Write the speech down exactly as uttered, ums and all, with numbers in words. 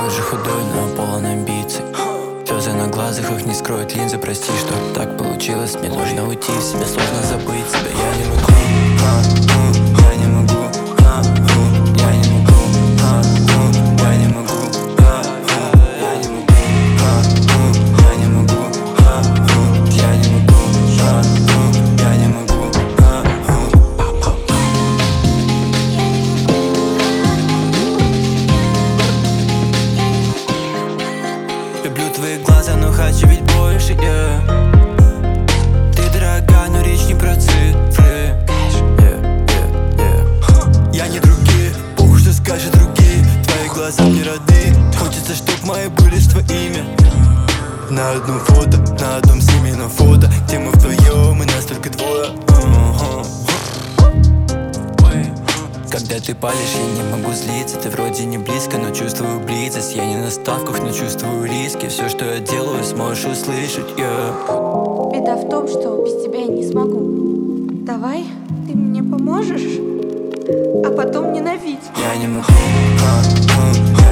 такой же худой, но полон амбиций. Слезы на глазах, их не скроют линзы. Прости, что так получилось. Мне нужно уйти, в себе сложно забыть себя. Я не могу, а, у, я не могу, а, у, я не могу, а, у, я не могу, а, у, я не могу, а, у, я не могу, а, у, я не могу, а, у, я не могу, а, у. Люблю твои глаза, но хочу ведь больше, yeah. Ты дорога, но речь не про цифры, yeah, yeah, yeah. Я не другие, похуй, что скажут другие. Твои глаза мне родные, хочется, чтоб мои были с твоими. На одном фото, на одном сниме, но фото, где мы вдвоем и нас только двое. uh-huh. Когда ты палишь, я не могу злиться. Ты вроде не близко, но чувствую близость. Я не на ставках, но чувствую риски. Все, что я делаю, сможешь услышать, yeah. Беда в том, что без тебя я не смогу. Давай, ты мне поможешь, а потом ненавидь. Я не могу, а, а,